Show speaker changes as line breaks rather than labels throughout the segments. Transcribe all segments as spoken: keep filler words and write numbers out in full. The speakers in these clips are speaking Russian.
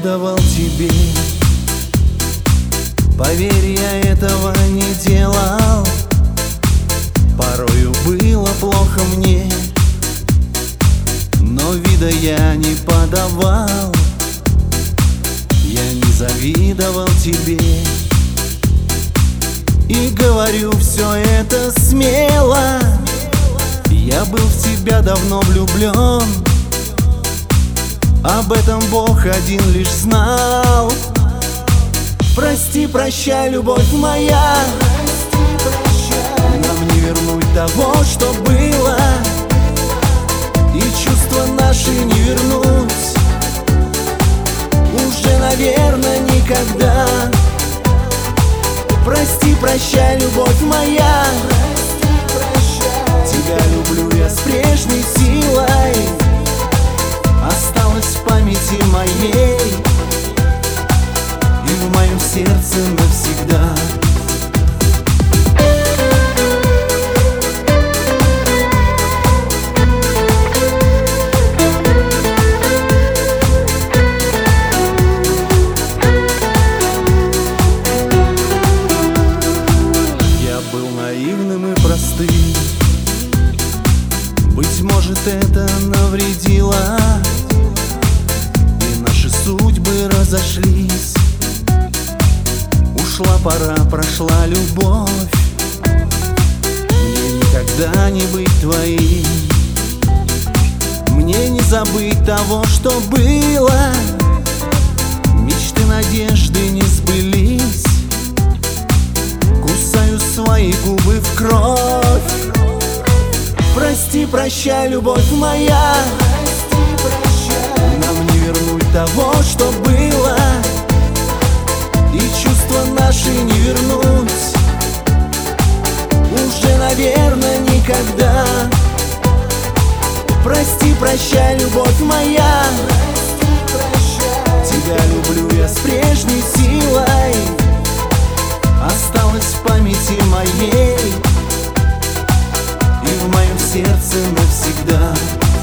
завидовал тебе. Поверь, я этого не делал. Порою было плохо мне, но вида я не подавал. Я не завидовал тебе и говорю все это смело. Я был в тебя давно влюблен, об этом Бог один лишь знал. Прости, прощай, любовь моя, нам не вернуть того, что было, и чувства наши не вернуть уже, наверное, никогда. Прости, прощай, любовь моя, тебя люблю я с прежней силой, осталось в памяти моей и в моем сердце навсегда. Я был наивным и простым, быть может, это навредило, и наши судьбы разошлись. Ушла пора, прошла любовь, мне никогда не быть твоим, мне не забыть того, что было. Мечты, надежды не сбылись, кусаю свои губы в кровь. Прости, прощай, любовь моя, нам не вернуть того, что было, и чувства наши не вернуть уже, наверное, никогда. Прости, прощай, любовь моя, тебя люблю я с прежней силой, осталось в памяти моей и в моем сердце навсегда.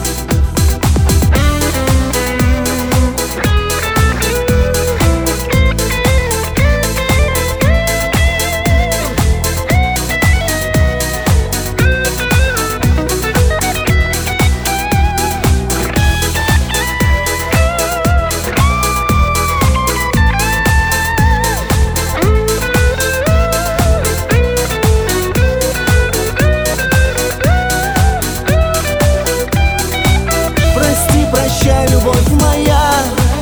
Любовь моя,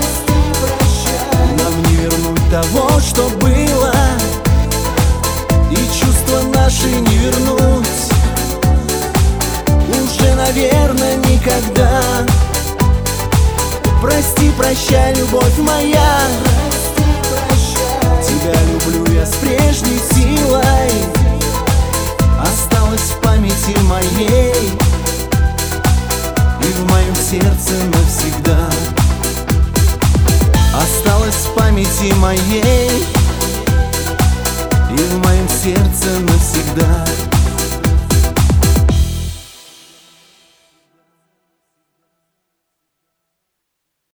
нам не вернуть того, что было, и чувства наши не вернуть уже, наверное, никогда. Прости, прощай, любовь моя, тебя люблю я с прежней силой, осталось в памяти моей и в моем сердце навсегда. Осталось в памяти моей и в моем сердце навсегда.